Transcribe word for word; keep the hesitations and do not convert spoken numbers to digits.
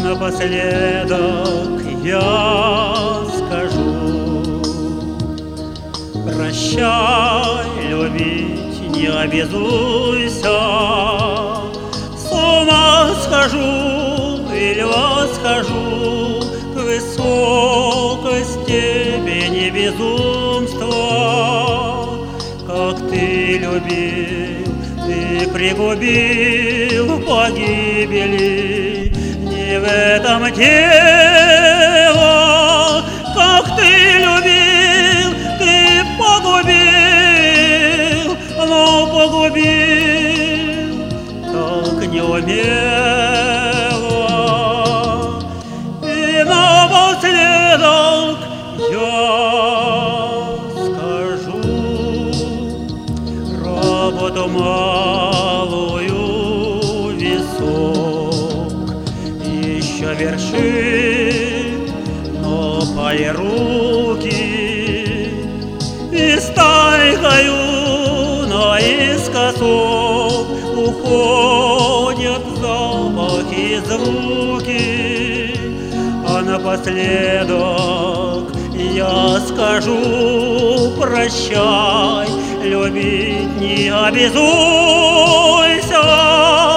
напоследок я скажу: прощай, любить не обязуйся. С ума схожу или восхожу к высокой степени безумства. Как ты любил, ты пригубил погибели. Не в этом дело. Как ты любил, ты погубил, но погубил так неумело. И напоследок я скажу: работу малую висок еще вершит, но пали руки, и стайкою наискосок уходят запахи и звуки. А напоследок я скажу: прощай, любить не обязуйся.